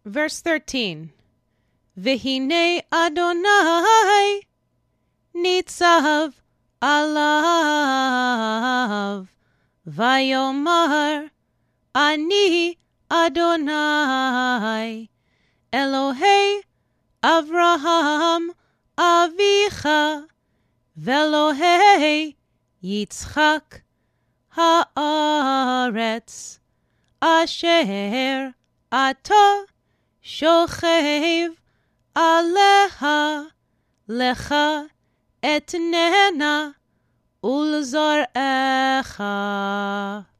Verse 13. V'hinei Adonai nitzav alav, vayomar ani Adonai Elohei Avraham avicha ve'Elohei Yitzchak haaretz asher ata shochev aleha lecha etnena ulzarecha.